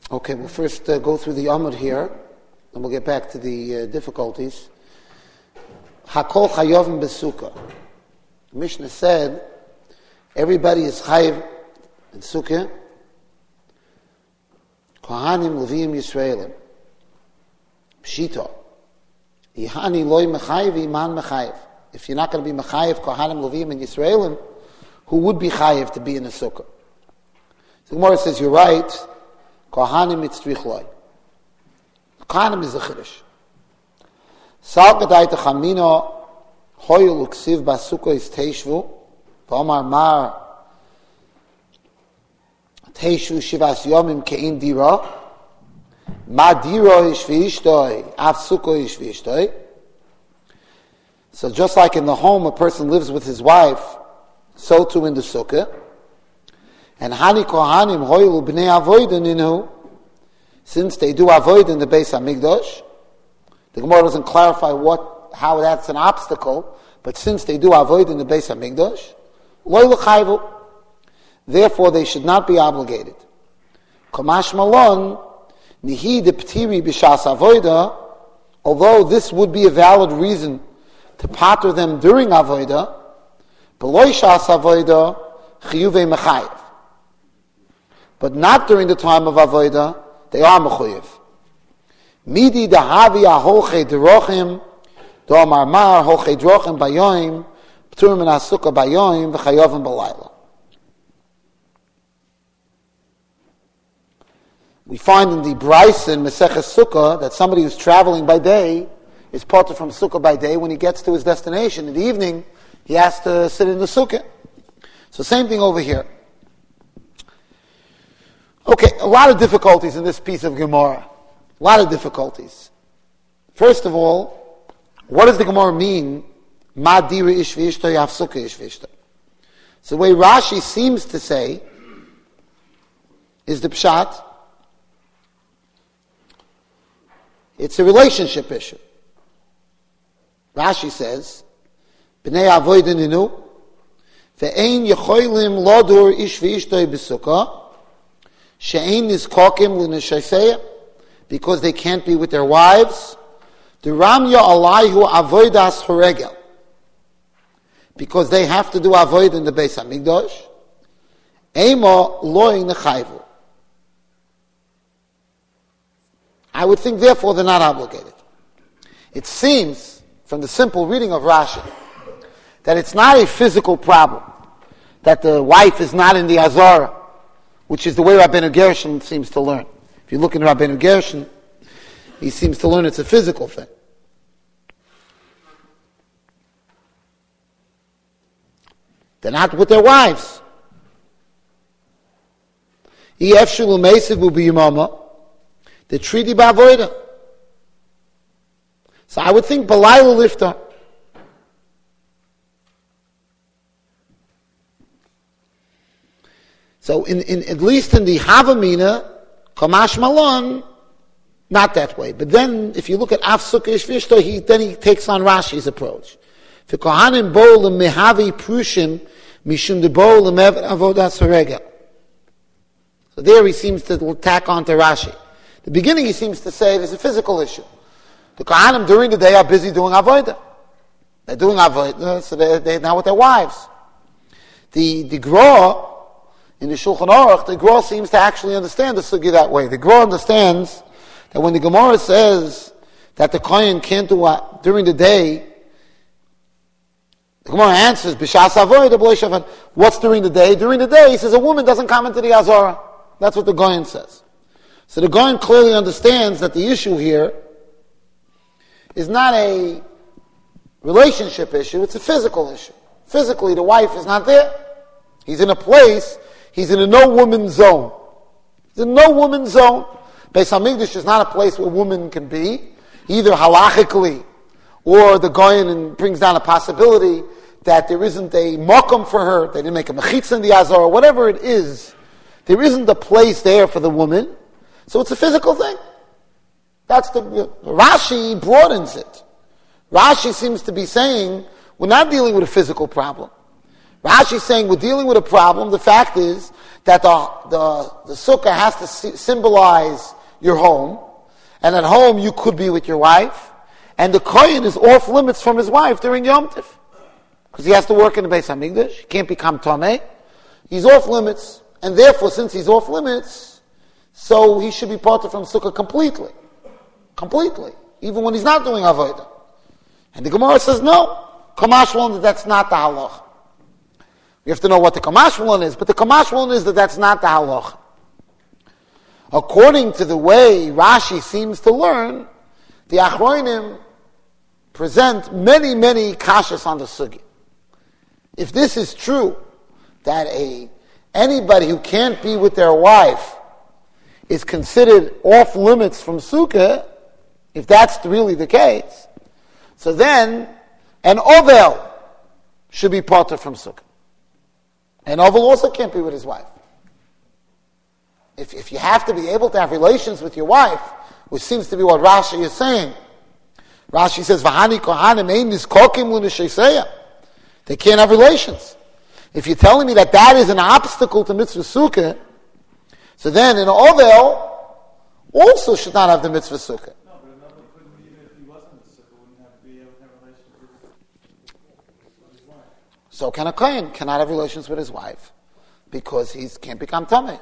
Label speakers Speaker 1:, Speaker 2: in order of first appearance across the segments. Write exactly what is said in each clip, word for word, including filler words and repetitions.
Speaker 1: Okay, we'll first uh, go through the Amud here, and we'll get back to the uh, difficulties. Hakol chayovim besukkah. The Mishnah said, everybody is chayiv in sukkah. Kohanim, Leviim, Yisraelim. Pshita. Ihani loy mechayiv, iman mechayiv. If you're not going to be mechayiv, Kohanim, Leviim, and Yisraelim, who would be chayiv to be in the sukkah? So the Gemara says, you're right. Kohanim mitzrich loy. Kohanim is a chiddush. Sal gadai techamino hoyul uksiv basukkah is teishvu v'omar mar teishvu shivas yomim kein dira ma dira ish v'ishtoi af sukkah ish v'ishtoi. So just like in the home a person lives with his wife, so too in the sukkah. And Hani Kohanim Hoylu B'nei Avodah Ninu, since they do avoid in the Beis Hamikdash, the Gemara doesn't clarify what, how that's an obstacle, but since they do avoid in the Beis Hamikdash, Lo L'chayvu, therefore they should not be obligated. Kamash Malon Nihi de Ptiri B'shas Avodah, although this would be a valid reason to pater them during Avodah, B'loi Shas Avodah Chiyuvei Mechayev. But not during the time of Avodah, they are mechuyev. Midi dahavi ahoche derochim, do'amar mar hoche derochim bayoim, p'turim min hasukkah bayoim, v'chayovim b'layla. We find in the Bryce in Maseches Sukkah that somebody who's traveling by day is parted from Sukkah by day. When he gets to his destination in the evening, he has to sit in the Sukkah. So same thing over here. Okay, a lot of difficulties in this piece of Gemara. A lot of difficulties. First of all, what does the Gemara mean? Ma dira ish v'ishto yav sukkah ish v'ishto. So the way Rashi seems to say is the pshat. It's a relationship issue. Rashi says, B'nei avodah ninu, ve'ein yecholim lodur ish v'ishto b'sukkah, she'ein nizkokim l'neshayseya, because they can't be with their wives. The ramya alayhu avodas horegel, because they have to do avoid in the Beis Hamikdash. Ema loy nechayvu. I would think, therefore, they're not obligated. It seems, from the simple reading of Rashi, that it's not a physical problem, that the wife is not in the Azara, which is the way Rabbeinu Gershon seems to learn. If you look in Rabbeinu Gershon, he seems to learn it's a physical thing. They're not with their wives. The treaty ba'avoida. So I would think Balayla lifta. So in, in at least in the Havamina, Kamash Malon, not that way. But then if you look at Af Sukkah Ish V'ishto, he then he takes on Rashi's approach. For Kohanim bo l'mehavi prushim mishum de bo l'mev avodas harega. So there he seems to tack on to Rashi. The beginning he seems to say there's a physical issue. The Kohanim during the day are busy doing avodah. They're doing avodah, so they're, they're now with their wives. The the Gra in the Shulchan Aruch, the Gra seems to actually understand the sugi that way. The Gra understands that when the Gemara says that the Kohen can't do what during the day, the Gemara answers, B'shas avodah b'lo shavan. What's during the day? During the day, he says a woman doesn't come into the Azara. That's what the Goyen says. So the Goyen clearly understands that the issue here is not a relationship issue, it's a physical issue. Physically, the wife is not there. He's in a place, he's in a no-woman zone. He's in a no-woman zone. Beis Hamikdash is not a place where women can be, either halachically, or the Goyen brings down a possibility that there isn't a makom for her, they didn't make a mechitza in the Azor, or whatever it is. There isn't a place there for the woman, so it's a physical thing. That's the, Rashi broadens it. Rashi seems to be saying, we're not dealing with a physical problem. Rashi's saying we're dealing with a problem. The fact is that the, the, the sukkah has to symbolize your home, and at home you could be with your wife, and the kohen is off limits from his wife during Yom Tov, because he has to work in the Beis Hamikdash. He can't become Tomei. He's off limits, and therefore, since he's off limits, so he should be parted from sukkah completely. Completely. Even when he's not doing avodah. And the Gemara says, no. Kamash learned that that's not the halach. We have to know what the Kamash learned is, but the Kamash learned is that that's not the halach. According to the way Rashi seems to learn, the Achronim present many, many kashas on the sugi. If this is true, that a anybody who can't be with their wife is considered off limits from sukkah, if that's really the case, so then an ovel should be parted from sukkah. An ovel also can't be with his wife. If, if you have to be able to have relations with your wife, which seems to be what Rashi is saying, Rashi says, "V'hani kohanim ein nizkokim l'nesheiseya." They can't have relations. If you're telling me that that is an obstacle to mitzvah sukkah, so then an ovel also should not have the mitzvah sukkah.
Speaker 2: No, but another couldn't, even if he wasn't in the sukkah, wouldn't have to be able to have relations with his wife.
Speaker 1: So can a kohen cannot have relations with his wife because he can't become tamei.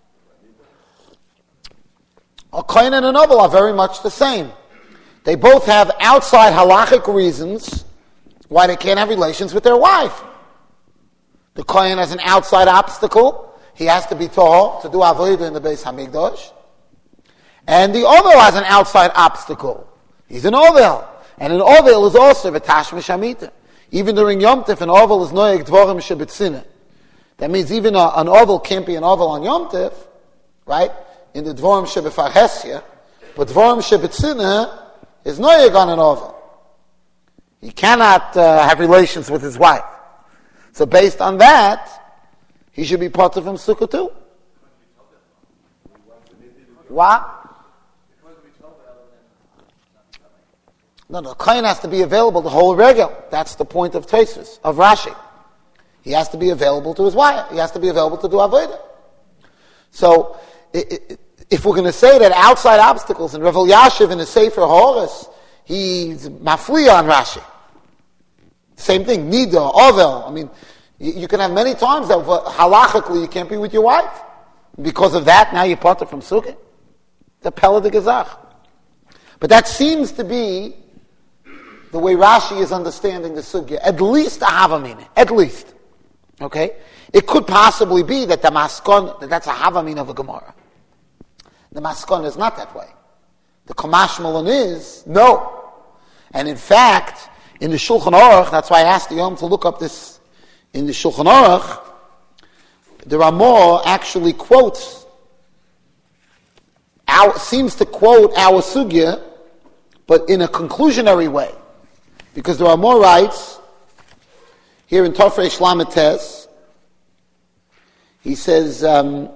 Speaker 1: A kohen and an ovel are very much the same. They both have outside halachic reasons why they can't have relations with their wife. The kohen has an outside obstacle. He has to be tall to do avodah in the Beis Hamikdash. And the ovel has an outside obstacle. He's an ovel. And an ovel is also b'tash mishamita. Even during Yom Tov, an ovel is noyeg dvorim shebetzina. That means even a, an ovel can't be an ovel on Yom Tov, right? In the dvorim shebefarhesya. But dvorim shebetzina is noyeg on an ovel. He cannot uh, have relations with his wife. So based on that, he should be parted from sukkah too. What? No, no, the kohen has to be available to hold regel. That's the point of Tosfos, of Rashi. He has to be available to his wife. He has to be available to do avodah. So, if we're going to say that outside obstacles, and Rav Elyashiv in the Sefer Horus, he's mafliya on Rashi. Same thing, nida, ovel. I mean, you, you can have many times that halachically you can't be with your wife. Because of that, now you're parted from sukkah. The pella de gezach. But that seems to be the way Rashi is understanding the sugya. At least a havamina. At least. Okay? It could possibly be that the maskon, that that's a havamina of a Gemara. The maskon is not that way. The Kamash Malon is, no. And in fact, in the Shulchan Aruch, that's why I asked the Yom to look up this, in the Shulchan Aruch, the Ramah actually quotes, our, seems to quote our sugya, but in a conclusionary way. Because the Ramah writes, here in Tofrei Shlamites, he says, um,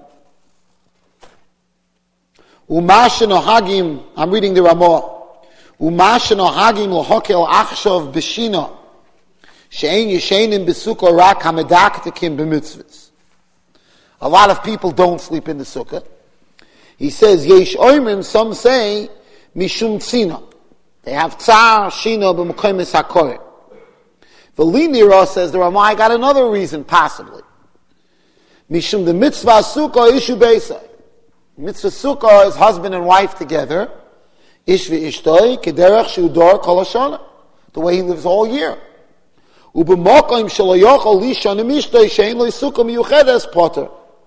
Speaker 1: Umash nohagim, I'm reading the Ramah, Umash nohagim lohokel achshav b'shina, she'en yeshenim b'sukkah rak hamedaktekim b'mitzvahs. A lot of people don't sleep in the sukkah. He says, Yesh oimrim, some say, mishum tzina. They have tsar, shina, b'mukhemes hakoyer. Velinira says, the Ramah, I got another reason, possibly. Mishum the mitzvah sukkah ishu beisai. Mitzvah sukkah is husband and wife together. Ish v'ishtoi, kederech shudor kol hashana. The way he lives all year. U'b'mokim shelo yochol lisha nemishtoi she'en lo sukkah miyuchedes potter.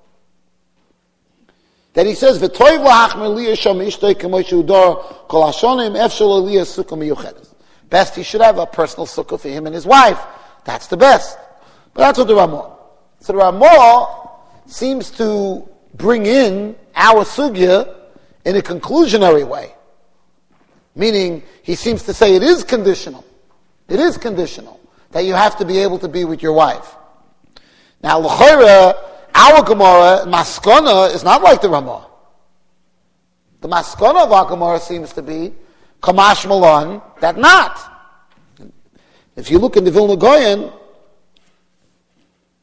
Speaker 1: That he says, "V'toiv lahachmer liyah sham ishtoi k'mo shudor kol hashanim ef shelo liyah sukkah miyuchedes." Best he should have a personal sukkah for him and his wife. That's the best. But that's what the Ramah. So the Ramah seems to bring in our sugya in a conclusionary way. Meaning, he seems to say it is conditional. It is conditional. That you have to be able to be with your wife. Now, l'chayra, our Gemara, Maskana, is not like the Ramah. The Maskana of our Gemara seems to be Kamash Malon, that not. If you look in the Vilna Goyen,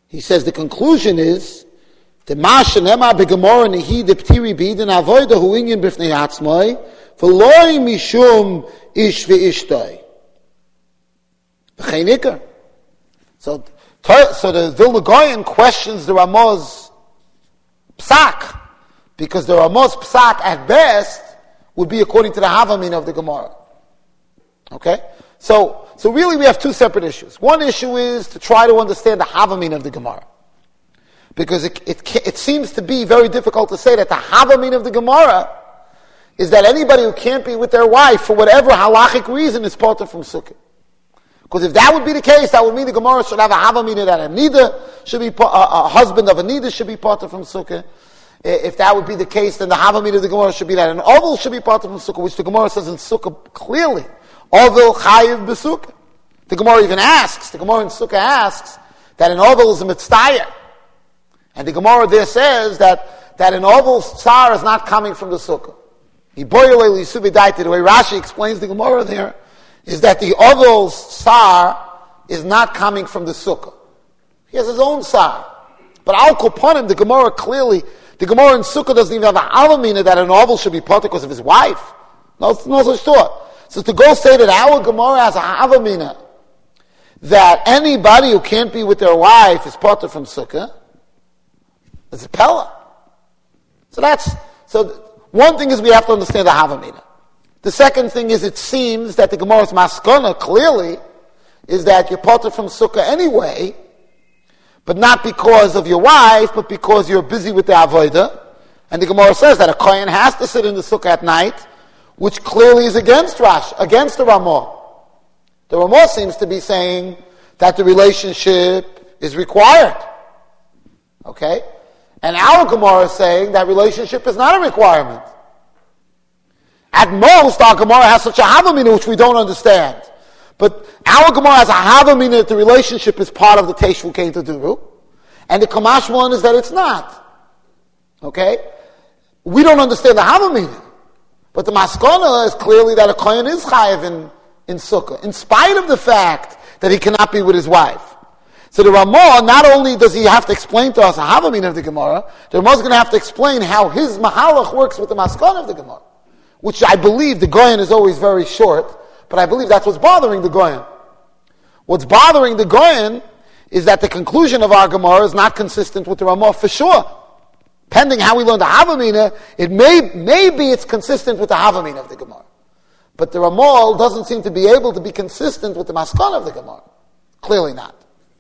Speaker 1: he says the conclusion is the Masha Nema beGemora Nehi de Ptiri Bidin Avoida Hu Inyan B'fnei Atzmai V'loi Mishum Ish V'Ishtoi V'cheinikar. So, so the Vilna Gaon questions the Ramah's psak, because the Ramah's psak at best would be according to the Havamin of the Gemara. Okay? So, so really we have two separate issues. One issue is to try to understand the Havamin of the Gemara. Because it, it, it seems to be very difficult to say that the Havamin of the Gemara is that anybody who can't be with their wife for whatever halachic reason is parted from Sukkah. Because if that would be the case, that would mean the Gemara should have a Havamina that a Nida should be, a, a husband of a Nida should be parted from Sukkah. If that would be the case, then the Havamina of the Gemara should be that an Oval should be parted from Sukkah, which the Gemara says in Sukkah clearly. Oval chayiv b'Sukkah. The Gemara even asks, the Gemara in Sukkah asks, that an Oval is a mitzvah. And the Gemara there says that, that an Oval's tsar is not coming from the Sukkah. The way Rashi explains the Gemara there, is that the Oval's tsar is not coming from the Sukkah. He has his own tsar. But Al Kopanim, the Gemara clearly, the Gemara in Sukkah doesn't even have a Havamina that an Oval should be parted because of his wife. No, no such thought. So to go say that our Gemara has a Havamina that anybody who can't be with their wife is parted from Sukkah, it's a Pella. So that's, so one thing is we have to understand the Havamina. The second thing is it seems that the Gemara's maskana clearly is that you're parted from Sukkah anyway, but not because of your wife, but because you're busy with the Avodah. And the Gemara says that a Kohen has to sit in the Sukkah at night, which clearly is against Rash, against the Ramah. The Ramah seems to be saying that the relationship is required. Okay? And our Gemara is saying that relationship is not a requirement. At most, our Gemara has such a Havamina which we don't understand. But our Gemara has a Havamina that the relationship is part of the Teshvu Kein Taduru. And the Kamash one is that it's not. Okay? We don't understand the Havamina. But the Maskana is clearly that a Kohen is Chayev in, in Sukkah, in spite of the fact that he cannot be with his wife. So the Ramah, not only does he have to explain to us a Havamina of the Gemara, the Ramah is going to have to explain how his Mahalach works with the Maskana of the Gemara. Which I believe the Goyen is always very short, but I believe that's what's bothering the Goyen. What's bothering the Goyen is that the conclusion of our Gemara is not consistent with the Ramah for sure. Pending how we learn the Havamina, it may, maybe it's consistent with the Havamina of the Gemara. But the Ramah doesn't seem to be able to be consistent with the Maskana of the Gemara. Clearly not.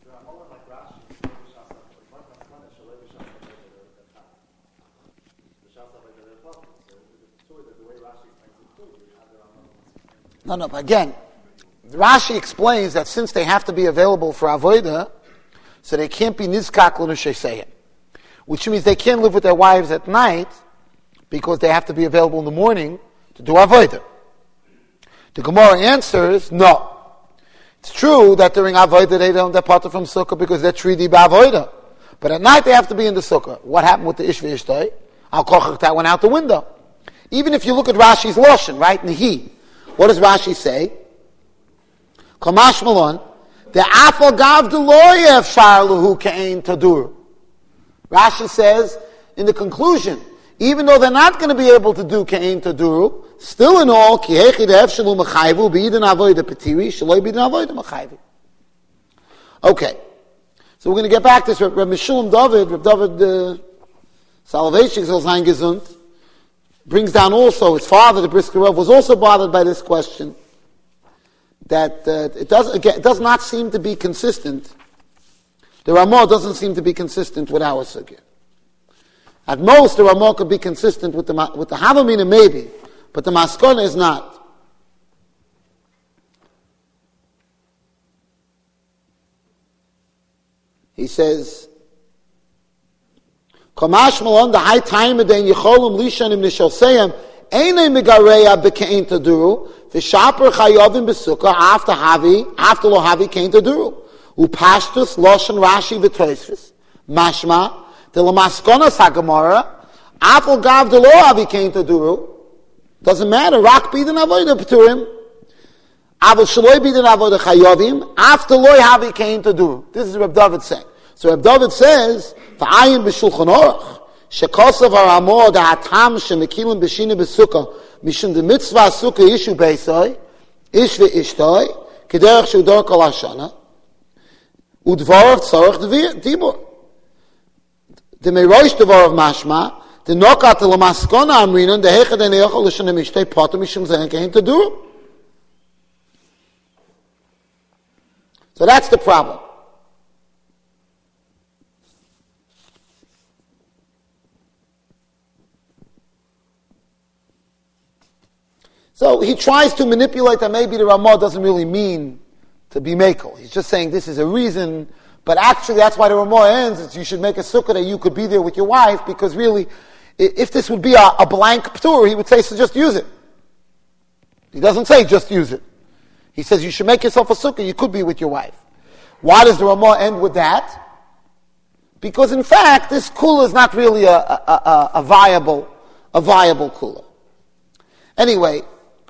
Speaker 1: No, no, but again, Rashi explains that since they have to be available for Avodah, so they can't be Nizkak l'Nesheseyah, which means they can't live with their wives at night because they have to be available in the morning to do Avodah. The Gemara answers, no. It's true that during Avodah they don't depart from Sukkah because they're treaty b'Avodah. But at night they have to be in the Sukkah. What happened with the Ish v'Ishtoi? Al Kochach, that went out the window. Even if you look at Rashi's Lashon, right, Nehi, what does Rashi say? Kamash Malon, the afagav deloyev sharluhu kein tadur. Rashi says in the conclusion, even though they're not going to be able to do kein tadur, still in all ki hechi de'ef shalu mechayvu b'idin avoyda petiri shaloi b'idin avoyda mechayvu. Okay, so we're going to get back to this. Rabbi Shalom David, Rabbi David uh, Soloveitchik soll sein gesund, brings down also, his father, the Brisker Rav, was also bothered by this question, that uh, it, does, again, it does not seem to be consistent. The Ramah doesn't seem to be consistent with our Sugya. At most, the Ramah could be consistent with the, with the Havamina maybe, but the Maskana is not. He says, Kamash Malon, the high time of the Yecholum Lishanim Nishoseyam, Eine Megareya Bekein Taduru, Vishaper Chayovim Besukkah, after Havi, after Lo Havi Kein Taduru. Upashtus, Loshan Rashi V'Toisvis, Mashma, the Lamaskonas HaGemara, Apel Gav de Lo Havi Kein Taduru, doesn't matter, Rak Bidin Avodah P'turim, Aval Shaloi Bidin Avodah Chayovim, after Lo Havi Kein Taduru. This is Reb David saying. So Reb David says, "V'ayin b'shulchan aruch shekosav haramor da'atam shemekilim b'shina b'sukkah mishum de mitzvah sukkah ishu beisai ish ve'ishtoi kederach shudor kol hashana udvarav tzarech dibur the meirosh dvarav mashma the nokat l'maskona amrinon the hechad eneyachol l'shana mishtei potem mishum zehen kein tedur." So that's the problem. So he tries to manipulate that maybe the Ramah doesn't really mean to be Mekel. He's just saying this is a reason, but actually that's why the Ramah ends. It's you should make a sukkah that you could be there with your wife, because really, if this would be a, a blank ptur, he would say, so just use it. He doesn't say just use it. He says you should make yourself a sukkah, you could be with your wife. Why does the Ramah end with that? Because in fact, this kula is not really a, a, a, a viable, a viable kula. Anyway,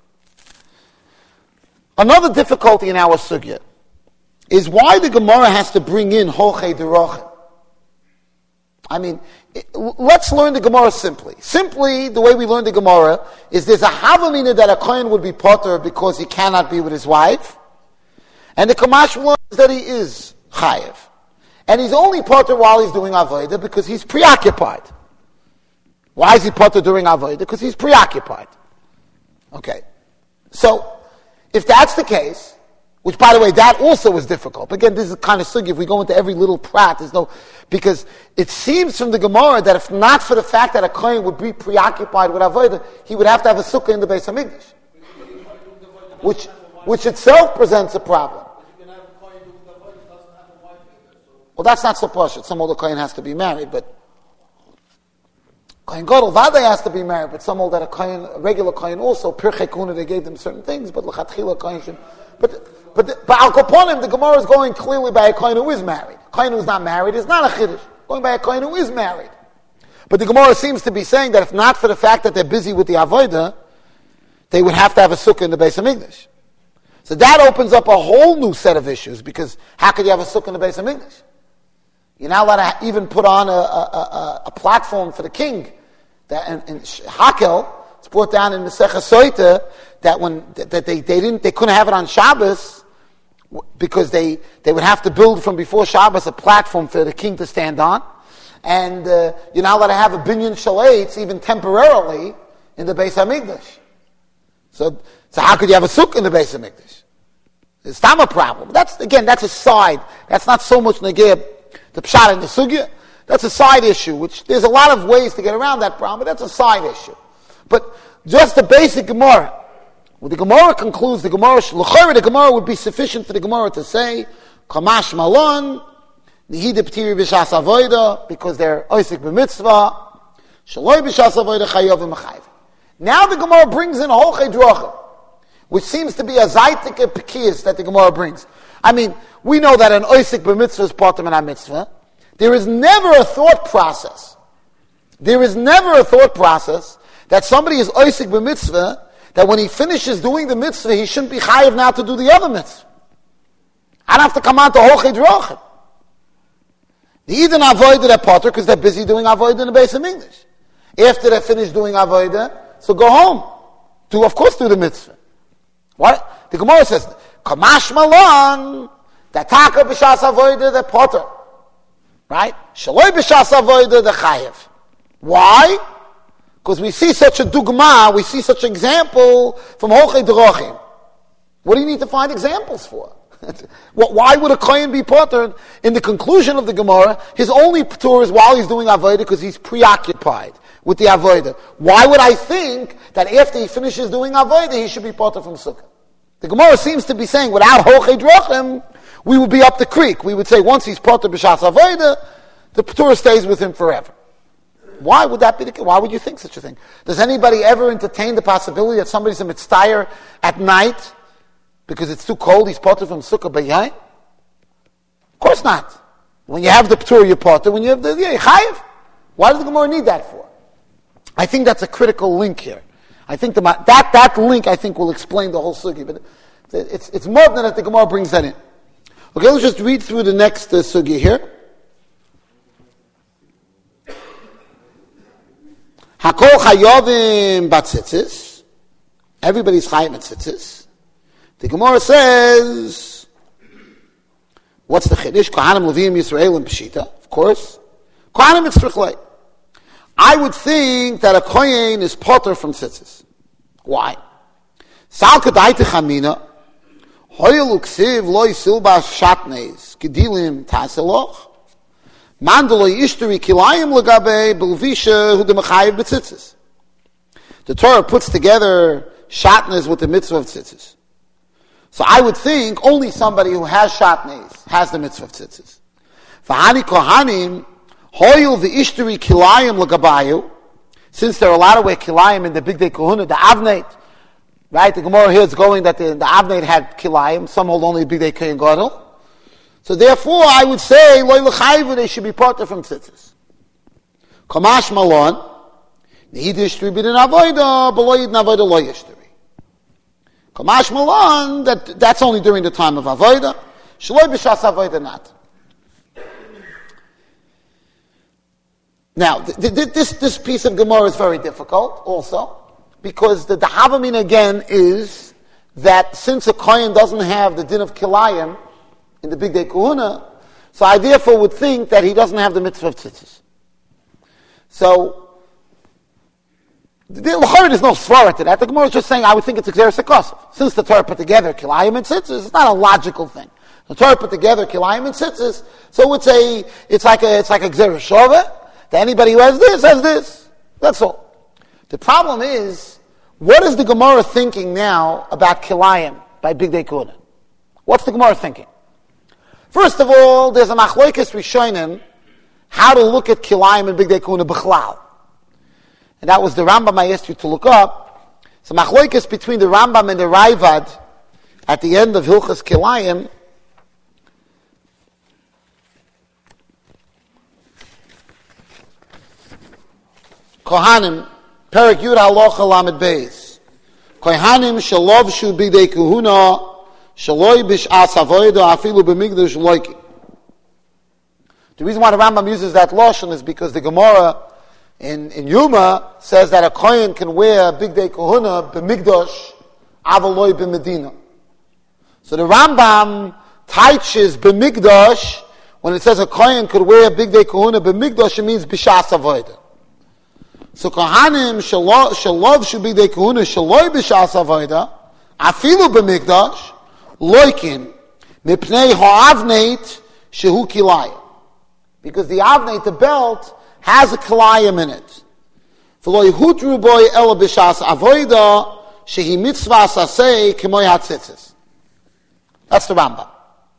Speaker 1: another difficulty in our sugya is why the Gemara has to bring in Hochei Derachim. I mean, it, let's learn the Gemara simply. Simply, the way we learn the Gemara is there's a havamina that a kohen would be potter because he cannot be with his wife, and the Kamash learns that he is chayev, and he's only potter while he's doing avodah because he's preoccupied. Why is he potter during avodah? Because he's preoccupied. Okay, so if that's the case, which by the way, that also is difficult. Again, this is the kind of sugi, if we go into every little prat, there's no, because it seems from the Gemara that if not for the fact that a kohen would be preoccupied with avodah, he would have to have a sukkah in the Beis Hamikdash, which, which itself presents a problem. Well, that's not so posh. Some older kohen has to be married, but Kohen Gadol Vaday has to be married, but some old that a kohen, a regular kohen also, Pirchei Kuna, they gave them certain things, but L'chatchila kohen should, but, but, but Al Kaponim, the Gemara is going clearly by a kohen who is married. Kohen who is not married is not a chiddush. Going by a kohen who is married. But the Gemara seems to be saying that if not for the fact that they're busy with the avodah, they would have to have a sukkah in the Beis Hamikdash. So that opens up a whole new set of issues, because how could you have a sukkah in the Beis Hamikdash? You're not allowed to even put on a, a, a, a platform for the king. That in, in Hakel, it's brought down in Masechah Soita that when that they, they didn't they couldn't have it on Shabbos because they they would have to build from before Shabbos a platform for the king to stand on, and uh, you're not allowed to have a binyan shalates even temporarily in the Beis Hamikdash. So so how could you have a sukkah in the Beis Hamikdash? It's not a problem. That's again that's a side. That's not so much negib the pshat in the sugya. That's a side issue, which there's a lot of ways to get around that problem, but that's a side issue. But just the basic Gemara, when the Gemara concludes, the Gemara, l'chayre, the Gemara would be sufficient for the Gemara to say, Kamash Malon, Nihide P'tiri B'shas Avoida, because they're Oisik B'mitzvah, Shaloi B'shas Avoida Chayav V'machayv. Now the Gemara brings in Hochei Drachim, which seems to be a Zaytik Pekiyas that the Gemara brings. I mean, we know that an Oisik B'mitzvah is part of an mitzvah. There is never a thought process. There is never a thought process that somebody is oisik b'mitzvah, that when he finishes doing the mitzvah, he shouldn't be chayiv now to do the other mitzvah. I don't have to come on to Hochei Drachim. They either avoid their potter because they're busy doing avoid in the Beis Hamikdash. After they finish doing avoid, so go home. To, of course, do the mitzvah. What? The Gemara says, Kamash Malon, that taka b'shas avoid the potter. Right? Shaloi b'shas avodah the chayev. Why? Because we see such a dugma, we see such an example from Hochei Drachim. What do you need to find examples for? Why would a kohen be potter? In the conclusion of the Gemara, his only ptur is while he's doing avodah because he's preoccupied with the avodah. Why would I think that after he finishes doing avodah, he should be potter from sukkah? The Gemara seems to be saying without Hochei Drachim, we would be up the creek. We would say once he's potter b'shas avodah, the ptur stays with him forever. Why would that be the case? Why would you think such a thing? Does anybody ever entertain the possibility that somebody's a mitztayer at night because it's too cold, he's potter from sukkah b'yayin? Of course not. When you have the ptur, you're potter. When you have the yeah, chayiv. Why does the Gemara need that for? I think that's a critical link here. I think the, that that link I think will explain the whole sugi, but it's it's more than that the Gemara brings that in. Okay, let's just read through the next uh, sugya here. Hakol chayovim batzitzis. Everybody's chayim at tzitzis. The Gemara says, what's the chiddush? Kohanim, Levim, Yisrael, and Peshita. Of course. Kohanim, it's trichlei. I would think that a kohen is potter from tzitzis. Why? Sal kadaita chamina. Hoyel uksiv loy silbas shatneis. Gedilim taseloch. Mandaloi ishteri kilayim legabe belvisha hu de mechayev betzitzis. The Torah puts together shatnez with the mitzvah of tzitzis. So I would think only somebody who has shatnez has the mitzvah of tzitzis. V'hani kohanim hoyel v'ishteri kilayim legabayu. Since they're allowed to wear kilayim in the big day kohuna, the avneit, right? The Gemara here is going that the, the avneit had kilayim. Some hold only the big day kohen gadol. So therefore, I would say, loy l'chayvu, they should be parted from tzitzis. Kamash malon, nehi dishtri b'din avoida, b'lo yidin avoida lo yishtri. Kamash malon, that, that's only during the time of avoida. Shaloi b'shas avoida not. Now, th- th- this, this piece of Gemara is very difficult also, because the, the Havamin again is that since a Kohen doesn't have the din of kilayim, in the big day kahuna, so I therefore would think that he doesn't have the mitzvah of tzitzis. So, there is no svara to that. The Gemara is just saying, I would think it's exeris hakosov. Since the Torah put together kilayim and tzitzis, it's not a logical thing. The Torah put together kilayim and tzitzis, so it's a, it's like a, it's like a exeris shova, that anybody who has this, has this. That's all. The problem is, what is the Gemara thinking now about kilayim by big day kahuna? What's the Gemara thinking? First of all, there's a machloikes rishonim how to look at kilayim and big day kahuna b'chlal, and that was the Rambam I asked you to look up. So machloikes between the Rambam and the Raivad at the end of Hilchas Kilayim. Kohanim Perak Yud Halacha Lamed Beis. Kohanim shalovshu big day kahuna. Shaloi b'sh'as avoda afilu b'migdash loiki. The reason why the Rambam uses that lashon is because the Gemara in, in Yuma says that a kohen can wear big day kahuna b'migdash avaloi b'medina. So the Rambam teaches b'migdash when it says a kohen could wear big day kahuna b'migdash, it means b'sh'as avoda. So kohanim shalov should be day kahuna shaloi b'sh'as avoda afilu b'migdash loikin mipnei ha'avneit shehu kilayim, because the avneit, the belt, has a kilayim in it. V'lo yihutru boy ela b'shas avoida shehi mitzvah sasei k'moy hatzitzis. That's the Rambam.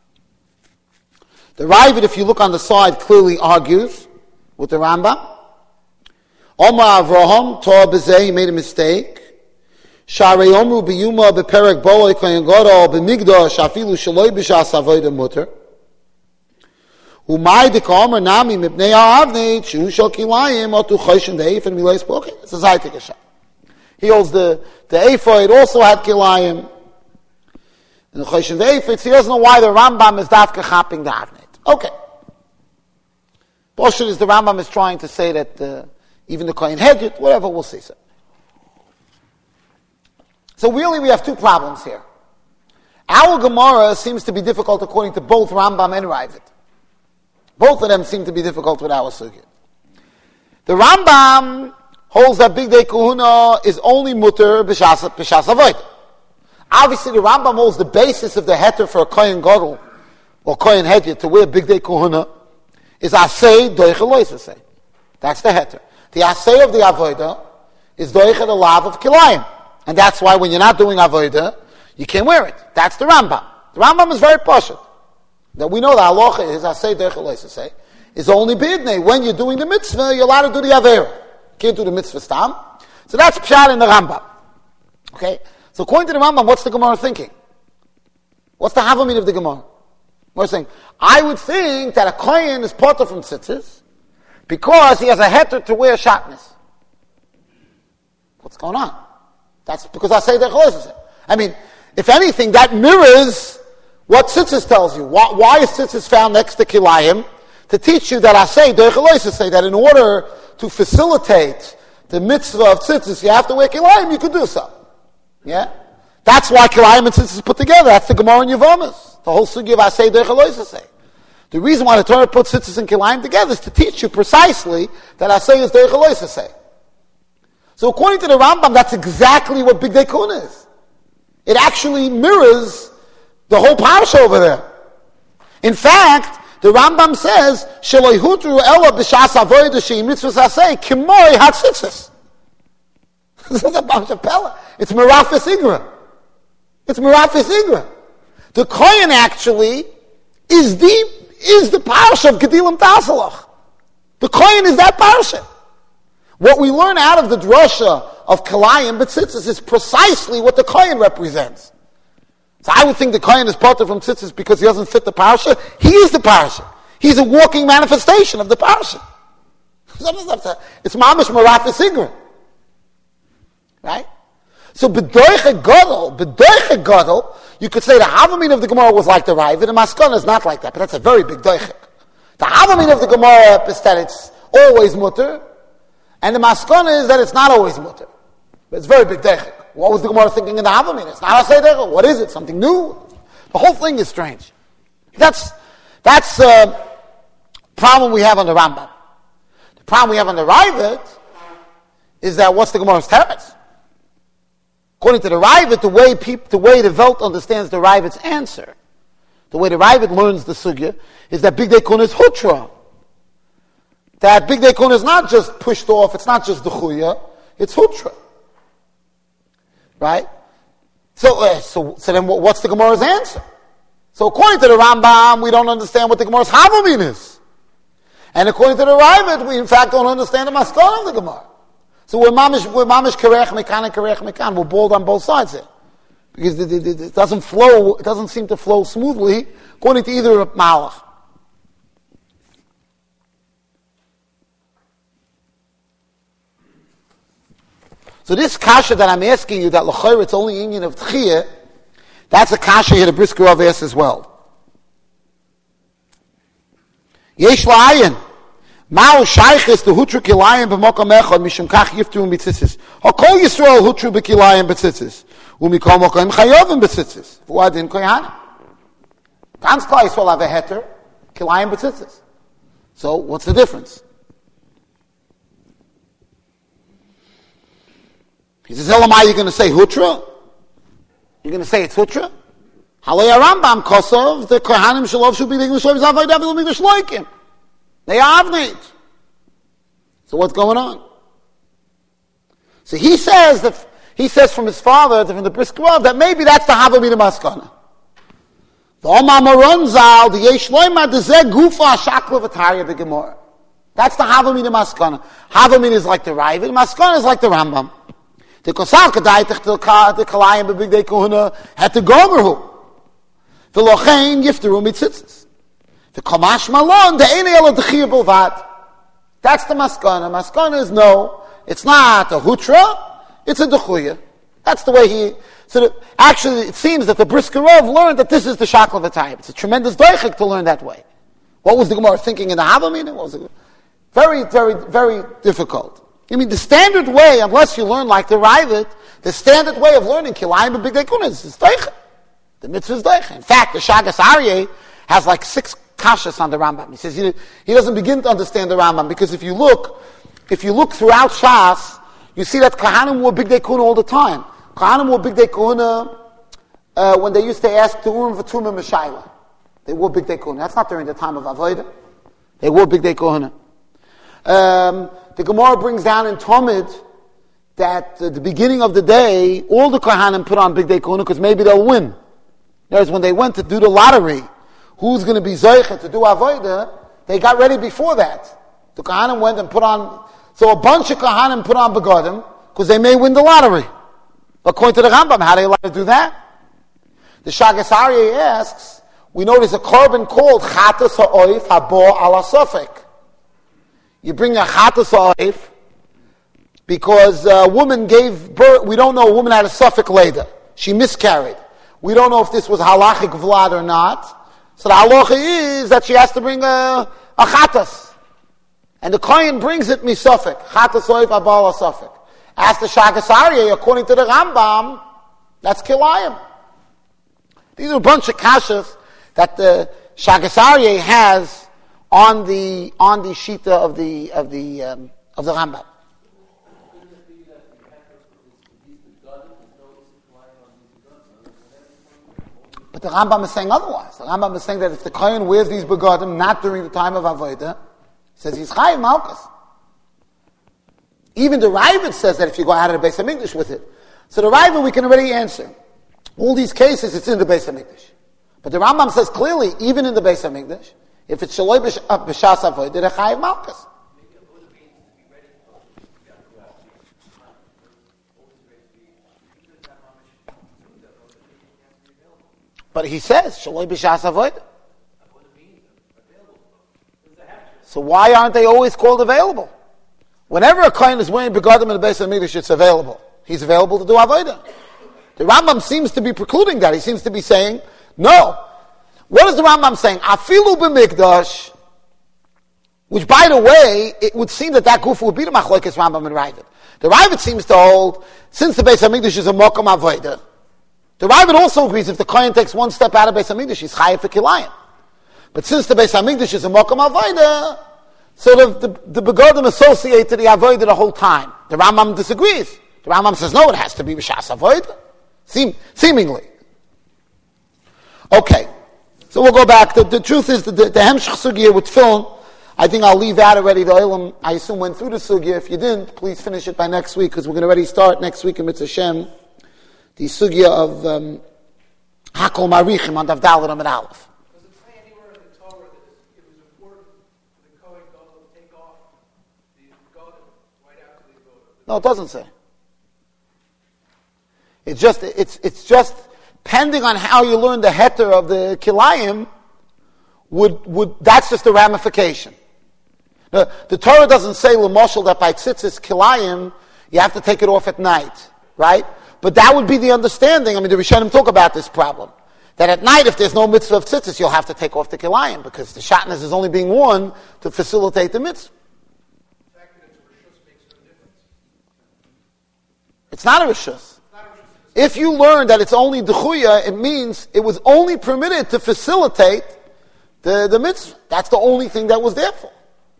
Speaker 1: The Ravid, if you look on the side, clearly argues with the Rambam. Omar Avraham Torah b'zeh, he made a mistake. Sharei omru b'yuma b'perek boloi kohen gadol b'migdash afilu shaloi b'shas avoda muter. Umay dekaomer nami mipnei ha'avneit shehu shel kilayim otu choshen de'ef and milei spoken. It's a zaytik hashem. He holds the the ephod also had kilayim and the choshen de'ef. He doesn't know why the Rambam is dafka chapping the avneit. Okay. Portion is the Rambam is trying to say that uh, even the kohen hedged, whatever, we'll see so. So really we have two problems here. Our Gemara seems to be difficult according to both Rambam and Ravid. Both of them seem to be difficult with our sugya. The Rambam holds that big day kahuna is only mutter b'shas avodah. Obviously the Rambam holds the basis of the heter for a kohen gadol or kohen hedjed to wear big day kahuna is asay doicha lo yisasay. That's the heter. The asay of the avodah is doicha the lav of kilayim. And that's why when you're not doing avodah, you can't wear it. That's the Rambam. The Rambam is very pashut. That we know the halacha is asay doicha lo yisasay is only bidnei. When you're doing the mitzvah, you're allowed to do the avera. You can't do the mitzvah stam. So that's pshat in the Rambam. Okay? So according to the Rambam, what's the Gemara thinking? What's the havamin of the Gemara? We're saying, I would think that a kohen is potter from tzitzis because he has a heter to wear shatnez. What's going on? That's because I say the I mean, if anything, that mirrors what tzitzis tells you. Why, why is tzitzis found next to kilayim? To teach you that I say, say that in order to facilitate the mitzvah of tzitzis, you have to wear kilayim, you could do so. Yeah? That's why kilayim and tzitzis put together. That's the Gemara in Yevamos. The whole sugi of Asay Derech Eloisasei. The reason why the Torah puts tzitzis and kilayim together is to teach you precisely that Asay is Derech Eloisasei. So according to the Rambam, that's exactly what Big Day Kuna is. It actually mirrors the whole parsha over there. In fact, the Rambam says, "Sheloi hutru ela b'shas avodah she'im mitzvahs asay kimoi hatzitzis." This is a bunch of pella. It's Merafis Igra. It's Merafis Igra. The Kohen actually is the is the parsha of Gedilim Tasalach. The Kohen is that parsha. What we learn out of the drasha of Kalayim B'tzitzis is precisely what the Kohen represents. So I would think the Kohen is parted from Tzitzis because he doesn't fit the parsha. He is the parsha. He's a walking manifestation of the parsha. It's Mamish Merafis Igra. Right? So B'doiche Gadol, B'doiche Gadol, you could say the Havamin of the Gemara was like the Ravid, and Maskana is not like that, but that's a very big doiche. The Havamin of the Gemara is that it's always mutter, and the Maskana is that it's not always mutter. But it's very big doiche. What was the Gemara thinking in the Havamin? It's not a Seidecha. What is it? Something new? The whole thing is strange. That's that's the uh, problem we have on the Rambam. The problem we have on the Ravid is that what's the Gemara's teretz? According to the Ravid, the way peop, the way the Welt understands the Ravid's answer, the way the Ravid learns the sugya, is that Big Day Kuna is hutra. That Big Day Kuna is not just pushed off, it's not just the chuya, it's hutra. Right? So, uh, so, so then what's the Gemara's answer? So according to the Rambam, we don't understand what the Gemara's Havamin is. And according to the Ravid, we in fact don't understand the Maskana of the Gemara. So we're mamish, we're mamish kerech mekan and kerech mekan. We're bald on both sides here. Because it, it, it doesn't flow, it doesn't seem to flow smoothly according to either malach. So this kasha that I'm asking you, that l'chayr it's only union of tchiyah, that's a kasha here the Brisker Rav asks as well. Yesh la'ayin. Ma'u shayches to hutru kilayim b'mokam echad mishum kach yiftu b'tzitzis. Hakol Yisrael hutru b'kilayim b'tzitzis. Umikol mokam chayovim b'tzitzis. V'uadin koyanim. Ganz klar Yisrael have a heter, kilayim b'tzitzis. So what's the difference? He says, Elamai, you're going to say hutra? You're going to say it's hutra? Halei Rambam kosov, the kohanim shalov should be the English service avodah will be the shloikim. They are avneit. So what's going on? So he says that he says from his father, from the Brisker Rav, that maybe that's the Havamina Maskana. The Omar Maronzal, the Yesh Loima, the Zeg Gufa Shakla V'Tarya the Gemara. That's the Havamina Maskana. Havamina is like the Ravid, Maskana is like the Rambam. The Kosav Kadaitach the Kalayim B'Big Day Kohuna had to gomerhu. The Lochein Yifteru Mitzitzis. The Kamash Malon, the Eine Ela Dechir Bolvat. That's the Maskana. Maskana is no, it's not a Hutra, it's a Dechuya. That's the way he, so that, actually it seems that the Brisker Rav learned that this is the Shakla V'Tayib. It's a tremendous doichik to learn that way. What was the Gemara thinking in the Havamina? What was it? Very, very, very difficult. I mean, the standard way, unless you learn like the Ravid, the standard way of learning Kilayim B'Big Day Kuna is doichik. The mitzvah is doichik. In fact, the Shagas Aryeh has like six kashas on the Rambam. He says he, he doesn't begin to understand the Rambam because if you look, if you look throughout Shas, you see that Kahanim wore Big Day Kuna all the time. Kahanim wore Big Day Kuna uh, when they used to ask to Urim V'Tumim Meshayla. They wore Big Day Kuna. That's not during the time of Avodah. They wore Big Day Kuna. Um, the Gemara brings down in Talmud that at the beginning of the day, all the Kahanim put on Big Day Kuna because maybe they'll win. Whereas when they went to do the lottery, who's going to be Zoycha to do Avodah, they got ready before that. The Kahanim went and put on, so a bunch of Kahanim put on Begadim, because they may win the lottery. But according to the Rambam, how do they allowed to do that? The Shagas Aryeh asks, we know there's a korban called Chatas Ha'oif Habo Ala Sofek. You bring a Chatas Ha'oif, because a woman gave birth, we don't know, a woman had a Sofek later. She miscarried. We don't know if this was halachic vlad or not. So the halacha is that she has to bring a, a chatas. And the Kohen brings it misofik. Chatasoif abala sofik. As the Shagas Aryeh, according to the Rambam, that's kilayim. These are a bunch of kashas that the Shagas Aryeh has on the on the shita of the of the um, of the Rambam. But the Rambam is saying otherwise. The Rambam is saying that if the Kohen wears these begadim not during the time of Avodah, says he's chayiv malchus. Even the Ravid says that if you go out of the Beis HaMikdash with it. So the Ravid we can already answer. All these cases, it's in the Beis HaMikdash. But the Rambam says clearly, even in the Beis HaMikdash, if it's shaloi b'shas avodah, they're chayiv malchus. But he says shaloi b'shas avodah. So why aren't they always called available? Whenever a kohen is wearing begadim in the Beis HaMikdash, it's available. He's available to do avodah. The Rambam seems to be precluding that. He seems to be saying, no. What is the Rambam saying? Afilu b'mikdash, which, by the way, it would seem that that guf would be the machlokes Rambam and Ravid. The Ravid seems to hold, since the Beis HaMikdash is a mokum avodah, the Ravid also agrees if the kohen takes one step out of Beis HaMikdash, he's chayiv for kilayim. But since the Beis HaMikdash is a mokum avodah, so the, the, the begadim associate to the avodah the whole time. The Rambam disagrees. The Rambam says, no, it has to be b'shas avodah. Seem, seemingly. Okay. So we'll go back. The, the truth is, the, the, the Hemshech Sugya with film, I think I'll leave out already. The Olam, I assume, went through the Sugya. If you didn't, please finish it by next week, because we're going to already start next week in Mitzvah Shem, the Sugya of um, Hakol Marichim on Dav Dalet Amud Aleph.
Speaker 2: Does it say anywhere in the Torah that it was important for the Kohen Gadol to take off the Gadol right after the Avodah?
Speaker 1: No, it doesn't say. It's just, it's, it's just, depending on how you learn the heter of the kilayim, would, would, that's just a ramification. The, the Torah doesn't say, l'moshel, that by tzitzis kilayim, you have to take it off at night, right? But that would be the understanding. I mean, the Rishonim talk about this problem. That at night, if there's no mitzvah of tzitzis, you'll have to take off the kilayim, because the shatnez is only being worn to facilitate the mitzvah.
Speaker 2: The fact that it's a rishus makes no difference.
Speaker 1: It's not a rishus. If you learn that it's only dechuya, it means it was only permitted to facilitate the, the mitzvah. That's the only thing that was there for.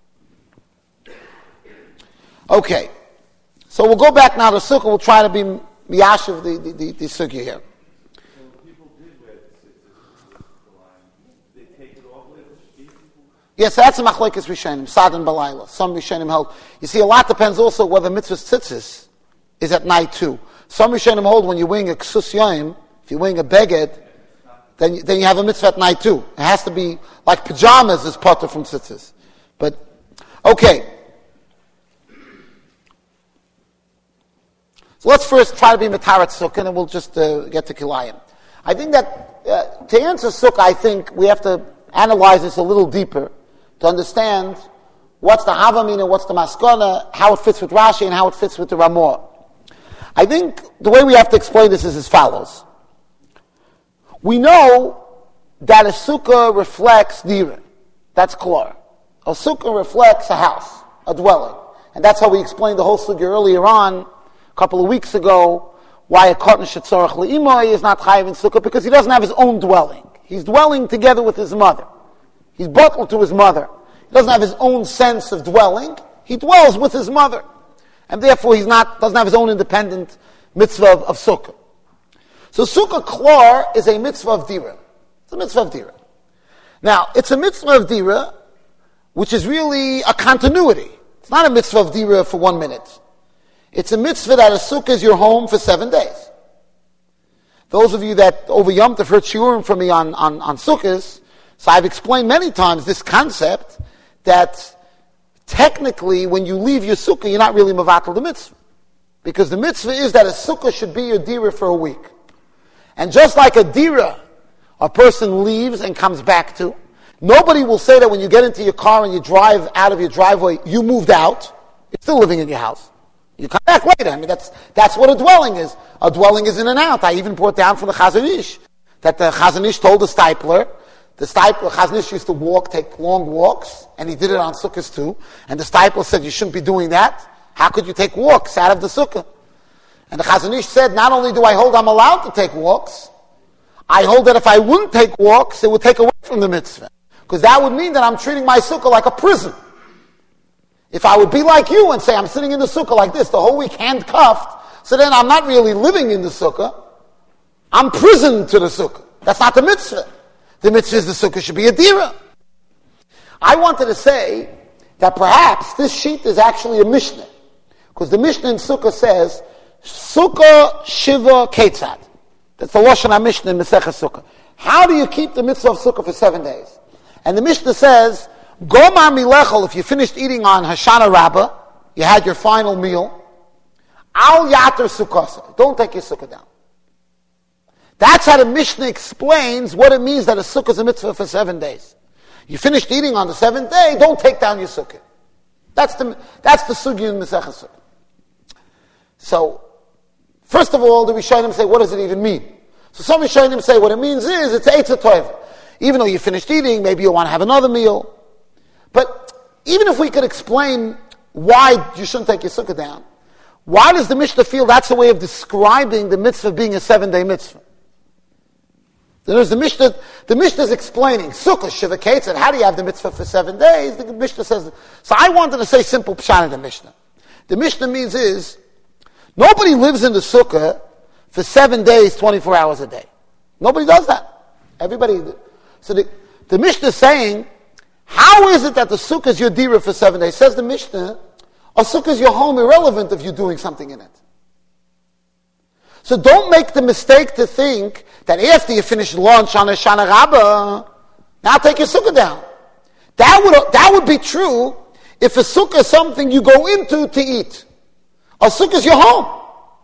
Speaker 1: Okay. So we'll go back now to Sukkah. We'll try to be miyashiv the, the, the, the Sukkah here.
Speaker 3: So people did wear the tzitzis, they take it off later?
Speaker 1: Yes, that's a machlekes Rishonim, Sad and Balayla. Some Rishonim held. You see, a lot depends also whether mitzvah tzitzis is at night too. Some Rishonim hold when you're wearing a ksus yoim, if you're wearing a beged, then you, then you have a mitzvah at night too. It has to be like pajamas is potter from tzitzis. But okay. So let's first try to be metarat sukkah, and then we'll just uh, get to kilayim. I think that uh, to answer sukkah, I think we have to analyze this a little deeper to understand what's the havamina, what's the maskana, how it fits with Rashi, and how it fits with the Ramah. I think the way we have to explain this is as follows. We know that a sukkah reflects dira. That's klar. A sukkah reflects a house, a dwelling. And that's how we explained the whole sukkah earlier on, a couple of weeks ago, why a katan shetzorach le'imoi is not chayiv in sukkah, because he doesn't have his own dwelling. He's dwelling together with his mother. He's bottled to his mother. He doesn't have his own sense of dwelling. He dwells with his mother. And therefore he's not, doesn't have his own independent mitzvah of, of sukkah. So sukkah klor is a mitzvah of dira. It's a mitzvah of dira. Now, it's a mitzvah of dira, which is really a continuity. It's not a mitzvah of dira for one minute. It's a mitzvah that a sukkah is your home for seven days. Those of you that over Yom Tov heard shiurim from me on, on, on sukkahs, so I've explained many times this concept that technically, when you leave your sukkah, you're not really mevatel the mitzvah. Because the mitzvah is that a sukkah should be your dira for a week. And just like a dira, a person leaves and comes back to, nobody will say that when you get into your car and you drive out of your driveway, you moved out. You're still living in your house. You come back later. I mean, that's that's what a dwelling is. A dwelling is in and out. I even brought down from the Chazon Ish that the Chazon Ish told the stipler The disciple, Chazon Ish used to walk, take long walks, and he did it on sukkahs too. And the disciple said, you shouldn't be doing that. How could you take walks out of the sukkah? And the Chazon Ish said, not only do I hold I'm allowed to take walks, I hold that if I wouldn't take walks, it would take away from the mitzvah. Because that would mean that I'm treating my sukkah like a prison. If I would be like you and say I'm sitting in the sukkah like this the whole week handcuffed, so then I'm not really living in the sukkah. I'm prisoned to the sukkah. That's not the mitzvah. The mitzvah is the sukkah should be a dira. I wanted to say that perhaps this sheet is actually a Mishnah. Because the Mishnah in Sukkah says, Sukkah Shiva Ketzad. That's the Lashon HaMishnah in Masechah Sukkah. How do you keep the mitzvah of Sukkah for seven days? And the Mishnah says, Gomar Milechel, if you finished eating on Hoshana Rabbah, you had your final meal, Al Yater Sukkah. Don't take your Sukkah down. That's how the Mishnah explains what it means that a Sukkah is a mitzvah for seven days. You finished eating on the seventh day, don't take down your Sukkah. That's the, that's the Sugya in Masechah Sukkah. So, first of all, the Rishonim say, what does it even mean? So some Rishonim say, what it means is, it's Eitz HaTov. Even though you finished eating, maybe you want to have another meal. But even if we could explain why you shouldn't take your Sukkah down, why does the Mishnah feel that's a way of describing the mitzvah being a seven-day mitzvah? There's the Mishnah, the Mishnah is explaining, Sukkah, Shiva Ketzad, how do you have the mitzvah for seven days? The Mishnah says, so I wanted to say simple pshat in the Mishnah. The Mishnah means is, nobody lives in the Sukkah for seven days, twenty-four hours a day. Nobody does that. Everybody, so the, the Mishnah is saying, how is it that the Sukkah is your dira for seven days? Says the Mishnah, a Sukkah is your home irrelevant if you're doing something in it. So don't make the mistake to think that after you finish lunch on a Hoshana Rabbah, now take your sukkah down. That would, that would be true if a sukkah is something you go into to eat. A sukkah is your home.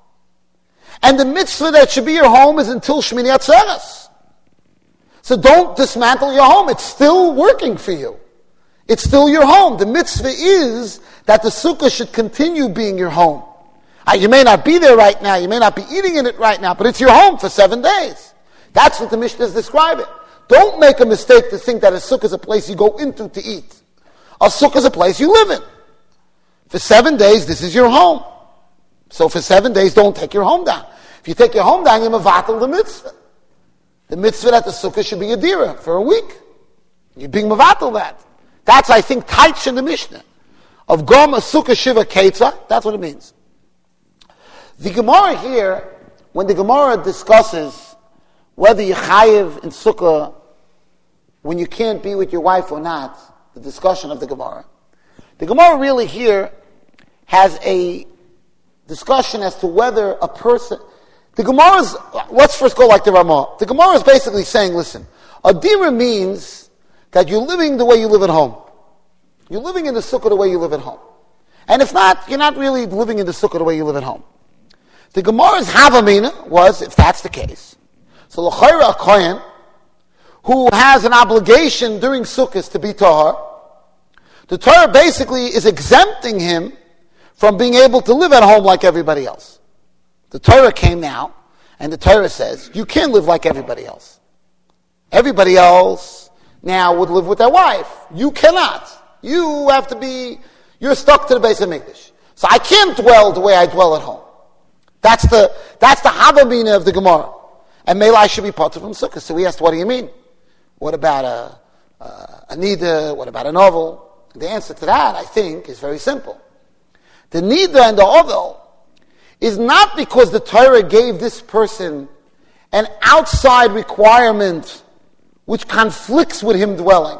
Speaker 1: And the mitzvah that should be your home is until Shmini Atzeres. So don't dismantle your home. It's still working for you. It's still your home. The mitzvah is that the sukkah should continue being your home. Uh, you may not be there right now, you may not be eating in it right now, but it's your home for seven days. That's what the Mishnah is describing. Don't make a mistake to think that a sukkah is a place you go into to eat. A sukkah is a place you live in. For seven days, this is your home. So for seven days, don't take your home down. If you take your home down, you're mevatel the mitzvah. The mitzvah that the sukkah should be a dira for a week. You're being mevatel that. That's, I think, taich in the Mishnah. Of gom a sukkah shiva ketzah, that's what it means. The Gemara here, when the Gemara discusses whether you chayiv in sukkah when you can't be with your wife or not, the discussion of the Gemara, the Gemara really here has a discussion as to whether a person, the Gemara's, let's first go like the Ramah. The Gemara is basically saying, listen, a dira means that you're living the way you live at home. You're living in the sukkah the way you live at home. And if not, you're not really living in the sukkah the way you live at home. The Gemara's Havamina was, if that's the case, so l'chayra a kohen who has an obligation during Sukkot to be tahar, the Torah basically is exempting him from being able to live at home like everybody else. The Torah came now, and the Torah says, you can live like everybody else. Everybody else now would live with their wife. You cannot. You have to be, you're stuck to the Beis HaMikdash. So I can't dwell the way I dwell at home. That's the that's the Havamina of the Gemara. And Melai should be potter from Sukkah. So we asked, what do you mean? What about a, a, a nida? What about a novel? The answer to that, I think, is very simple. The nida and the ovel is not because the Torah gave this person an outside requirement which conflicts with him dwelling.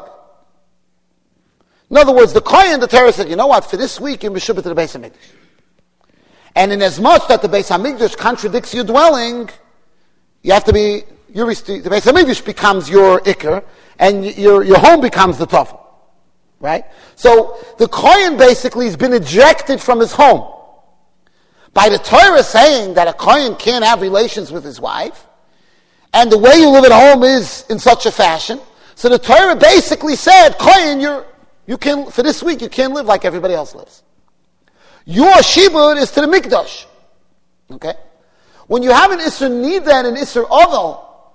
Speaker 1: In other words, the Kohen, the Torah said, you know what, for this week you're Meshubah to the Beis HaMikdash. And in as much that the Beis HaMikdash contradicts your dwelling, you have to be, your, the Beis HaMikdash becomes your ikr, and your, your home becomes the tafel. Right? So, the Kohen basically has been ejected from his home. By the Torah saying that a Kohen can't have relations with his wife, and the way you live at home is in such a fashion, so the Torah basically said, Kohen, you're, you can, for this week, you can't live like everybody else lives. Your shibud is to the mikdash. Okay? When you have an Isser Nida and an Isser Ovel,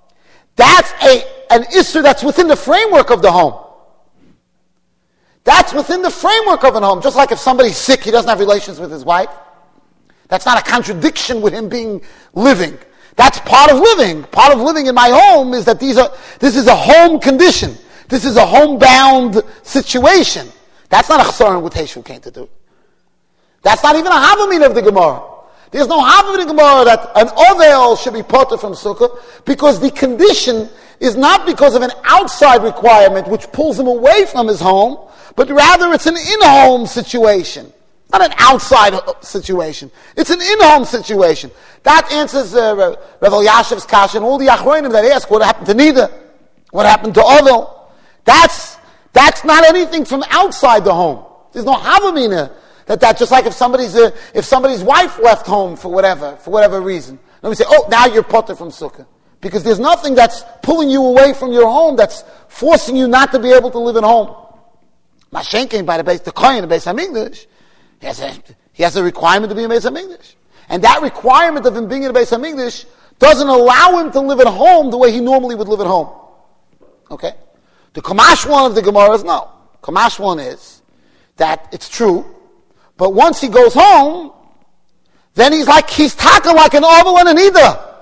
Speaker 1: That's a an issur that's within the framework of the home. That's within the framework of a home. Just like if somebody's sick, he doesn't have relations with his wife. That's not a contradiction with him being living. That's part of living. Part of living in my home is that these are this is a home condition. This is a homebound situation. That's not a chsaron with Heshu came to do. That's not even a havamin of the Gemara. There's no havamin in the Gemara that an ovel should be potter from sukkah, because the condition is not because of an outside requirement which pulls him away from his home, but rather it's an in-home situation. Not an outside situation. It's an in-home situation. That answers uh, Rav Elyashiv's kasha and all the achronim that ask what happened to Nida, what happened to Ovel. That's that's not anything from outside the home. There's no havamina that that just like if somebody's uh, if somebody's wife left home for whatever for whatever reason, then we say, oh, now you're potter from sukkah, because there's nothing that's pulling you away from your home that's forcing you not to be able to live at home. Mashenkin by the base the kohen, the Beis Hamikdash. He has, a, he has a requirement to be in Beis Hamikdash. And that requirement of him being in Beis Hamikdash doesn't allow him to live at home the way he normally would live at home. Okay? The Kamash one of the Gemara is no. Kamash one is that it's true, but once he goes home, then he's like, he's taka like an oval and an ida.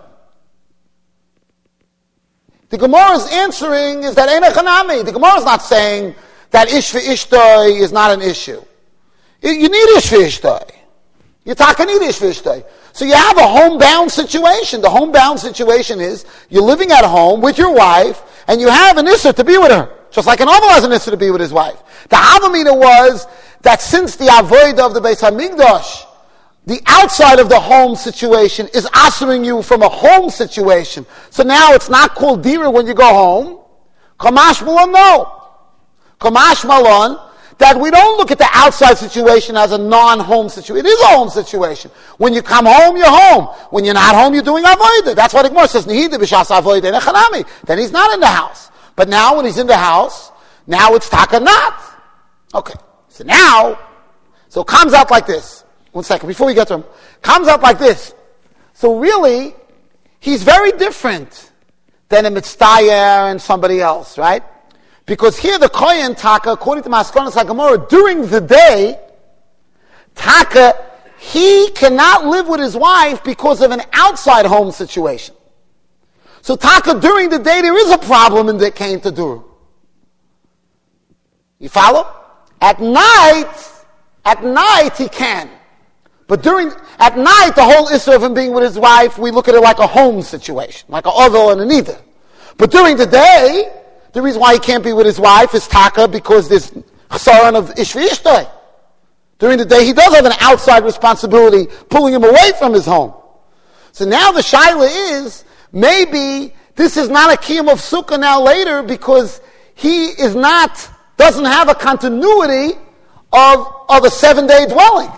Speaker 1: The Gemara is answering is that Eina Chanami. The Gemara is not saying that ish for ishtoi is not an issue. You need ish for ishtoi. You taka need ish for ishtoi. So you have a homebound situation. The homebound situation is you're living at home with your wife, and you have an issur to be with her, just like an oval has an issur to be with his wife. The havamina was that since the avodah of the Beis Hamikdash, the outside of the home situation is answering you from a home situation. So now it's not called dira when you go home. Kamash malon, no. Kamash malon, that we don't look at the outside situation as a non-home situation. It is a home situation. When you come home, you're home. When you're not home, you're doing avodah. That's what the Gemara says, Nihida b'shas avodah nechanami. Then he's not in the house. But now when he's in the house, now it's taka not. Okay. So now, so it comes out like this. One second, before we get to him. Comes out like this. So really, he's very different than a mitztayer and somebody else, right? Because here the Kohen Taka, according to Maskonos HaGemara, during the day, Taka, he cannot live with his wife because of an outside home situation. So Taka, during the day, there is a problem in the Kain Taduru. You follow? At night, at night he can. But during, at night, the whole issue of him being with his wife, we look at it like a home situation, like an ovel and an ida. But during the day, the reason why he can't be with his wife is taka, because there's chsaron of ish v'ishtoi. During the day, he does have an outside responsibility pulling him away from his home. So now the shaila is, maybe this is not a kiyum of sukkah now later, because he is not, doesn't have a continuity of, of a seven-day dwelling.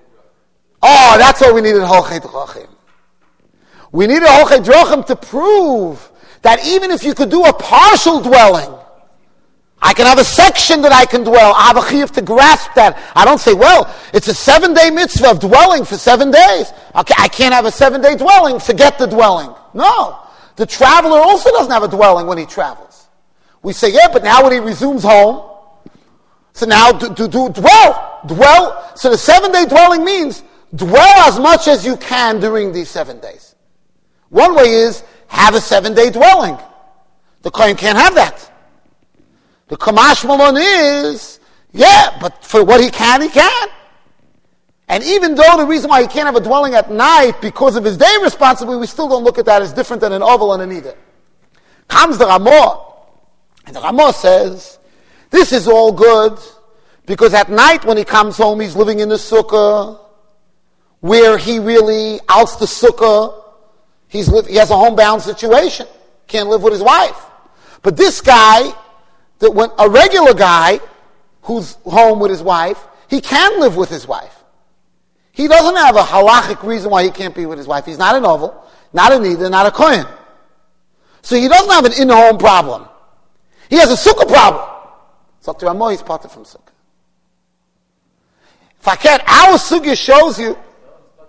Speaker 1: Oh, that's why we needed holchet drachim. We needed holchet drachim to prove that even if you could do a partial dwelling, I can have a section that I can dwell. I have a chiyuv to grasp that. I don't say, well, it's a seven-day mitzvah of dwelling for seven days. Okay, I can't have a seven-day dwelling, forget the dwelling. No. The traveler also doesn't have a dwelling when he travels. We say, yeah, but now when he resumes home, so now do, do, do dwell. Dwell. So the seven-day dwelling means dwell as much as you can during these seven days. One way is have a seven-day dwelling. The Kohen can't have that. The Kamash Malon is, yeah, but for what he can, he can. And even though the reason why he can't have a dwelling at night because of his day responsibility, we still don't look at that as different than an oval and an eder. Comes the Ramah, and the Ramah says, this is all good, because at night when he comes home, he's living in the sukkah, where he really outs the sukkah. He's li- he has a homebound situation. Can't live with his wife. But this guy, that when a regular guy who's home with his wife, he can live with his wife. He doesn't have a halachic reason why he can't be with his wife. He's not an oval, not a nida, not a kohen. So he doesn't have an in-home problem. He has a sukkah problem. So to Ramah, he's parted from sukkah. Faket, our sukkah shows you.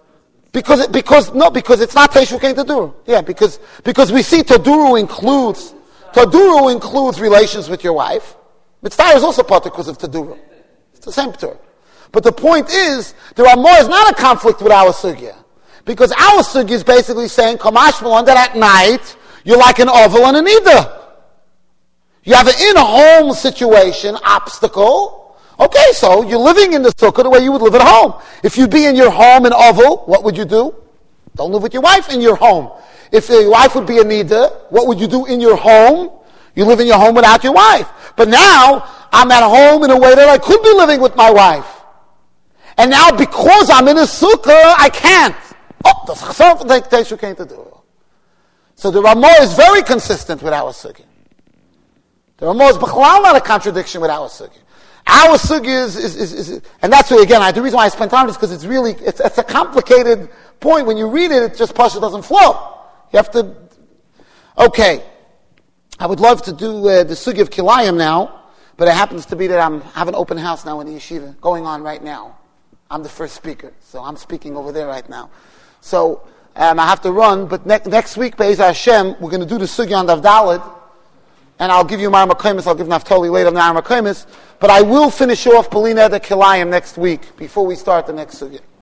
Speaker 1: Because it, because no, because it's not Teishu Kain Taduru. Yeah, because because we see Taduru includes Taduru includes relations with your wife. Mitzvah is also part because of Taduru. It's the same Torah. But the point is, the Ramah is not a conflict with our sugya. Because our sugya is basically saying, Kamash Malon, that at night, you're like an oval and an ida. You have an in-home situation, obstacle. Okay, so you're living in the sukkah the way you would live at home. If you'd be in your home in oval, what would you do? Don't live with your wife in your home. If your wife would be a nida, what would you do in your home? You live in your home without your wife. But now, I'm at home in a way that I could be living with my wife. And now, because I'm in a sukkah, I can't. Oh, the Teishu Kain Taduru. So the Ramah is very consistent with our sukkah. The Ramah is b'chalal not a contradiction with our sukkah. Our sukkah is, is, is, is, and that's why, again, I, the reason why I spend time is because it's really, it's, it's a complicated point. When you read it, it just Pasha doesn't flow. You have to, okay. I would love to do uh, the sukkah of Kilayim now, but it happens to be that I'm have an open house now in the yeshiva going on right now. I'm the first speaker, so I'm speaking over there right now. So um, I have to run, but ne- next week, Be'ez Hashem, we're going to do the sukkah on Dav Daled, and I'll give you Mar Makaimis, I'll give Naftali later Mar Makaimis, but I will finish off Belina the Kilayim next week before we start the next sukkah.